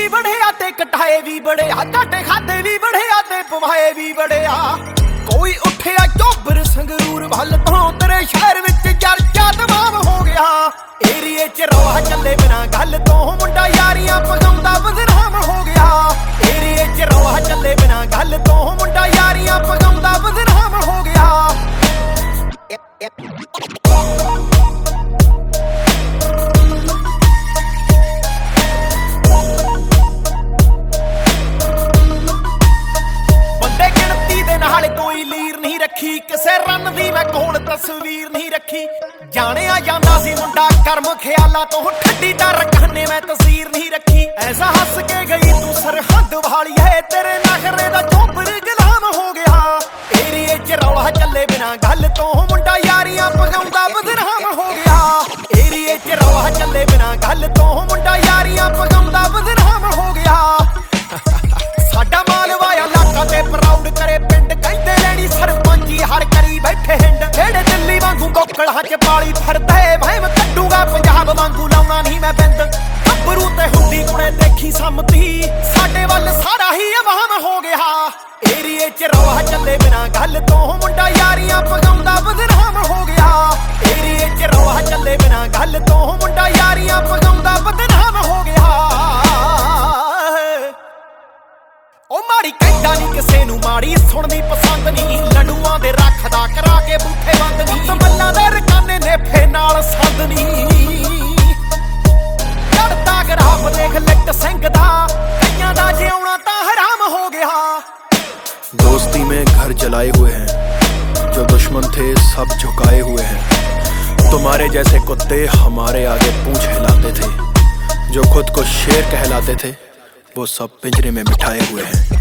बड़े आते कटाए भी बड़े आ, टाटे खाते भी बड़े आते पवाए भी बड़े आ। कोई उठिया चोबर संगरूर भल तो तेरे शहर विच चर्चा तमाम हो गया। एरिए च रौला चले बिना गल तो मुंडा यारियां पगाउंदा बदनाम हो गया। एरिए च रौला चले बिना गल तो मुंडा यारियां पगाउंदा बदनाम हो गया। बंदे गिणती दे नाल कोई लीर नहीं रखी, किसे रन दी मैं कोल तस्वीर नहीं रखी। जानिया जांदा सी मुंडा कर्म ख्याला तो ठंडी डर कहने मैं तस्वीर नहीं रखी। ऐसा हंस के गई तू सरहद वाली है, तेरे नखरे दा चोबर गुलाम हो गया। एरिए च रौला चले बिना गल तो मुंडा यारियां पगाउंदा बदनाम हो गया। एरिए च रौला चले बिना गल तो मुंडा यारियां पगाउंदा बदनाम हो गया। साडा मालवाया लाका ते प्राउड करे पिंड, कहंदे लेनी सरपंची हर करी बैठे हिंड। जेड़े दिल्ली वांगू गोकड़ा च पाली फिरदे, वहम कड्डूगा पंजाब वांगू लाउणा नहीं मैं बिंद। गब्बरू ते हुंदी कुड़े देखी सम्मती, साडे वल सारा ही अवाम हो गया। एरिए च रौला चले बिना गल तो मुंडा यारियां पगाउंदा बदनाम हो गया। एरिए च रौला चले बिना गल तो मुंडा यारियां पगाउंदा बदनाम हो गया। ओ माड़ी कहंदा नहीं किसे नू माड़ी, सुननी पसंद नहीं, लडूआं दे रखदा करा के बूथे बंद नहीं। मल्लां दे रकाने नेफे नाल संद नहीं, चढ़दा गराफ देख लिट सिंह दा, कईयां दा जिउणा तां हराम हो गया। दोस्ती में घर जलाए हुए हैं, जो दुश्मन थे सब झुकाए हुए हैं। तुम्हारे जैसे कुत्ते हमारे आगे पूंछ हिलाते थे, जो खुद को शेर कहलाते थे वो सब पिंजरे में बिठाए हुए हैं।